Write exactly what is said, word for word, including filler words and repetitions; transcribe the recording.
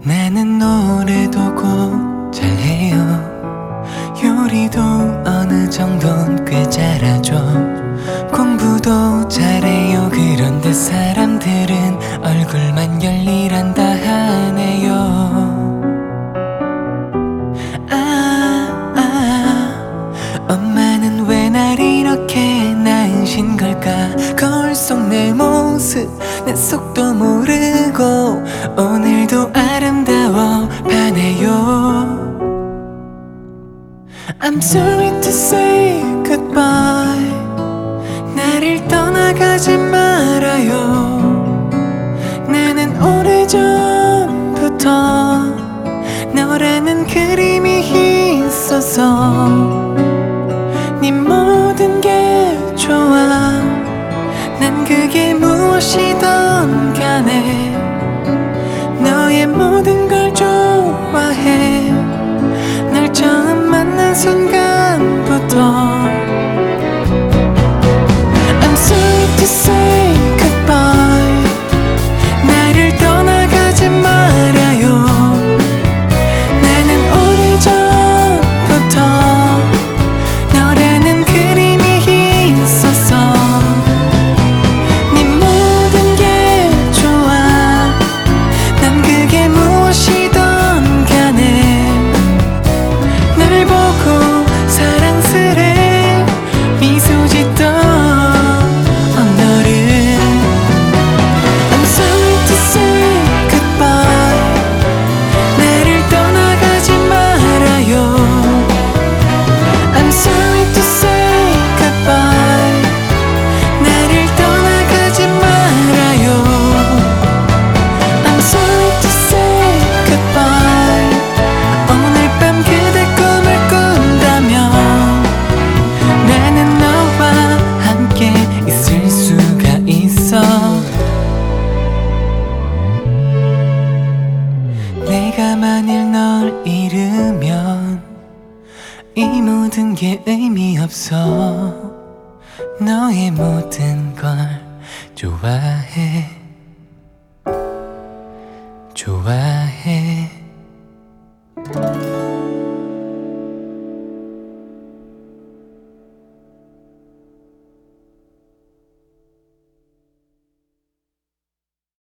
나는 노래도 꼭 잘해요. 요리도 어느 정도는 꽤 잘하죠. 공부도 잘해요. 그런데 사람들은 얼굴만 열일한다 하네요. 아, 아, 엄마는 왜 날 이렇게 낳으신 걸까? 거울 속 내 모습, 내 속도 모르고 오늘도 아름다워 반해요. I'm sorry to say goodbye. 나를 떠나가지 말아요. 나는 오래전부터 너라는 그림이 있어서 네 모든 게 좋아. 난 그게 무엇이든 간에 너의 모든 걸 좋아해. 널 처음 만난 순간부터 I'm sorry to say goodbye. 나를 떠나가지 말아요. 나는 오래전부터 너라는 그림이 있어서 네 모든 게 좋아. 난 그게 무엇이든 간에 날 보고 사랑스레 미소 짓던 너를 I'm sorry to say goodbye. 나를 떠나가지 말아요. I'm sorry to say goodbye. 나를 떠나가지 말아요. I'm sorry to say goodbye. 오늘 밤 그대 꿈을 꾼다면 나는 너와 함께 있을 수가 있어. 내가 만일 널 잃으면 이 모든 게 의미 없어. 너의 모든 걸 좋아해, 좋아해.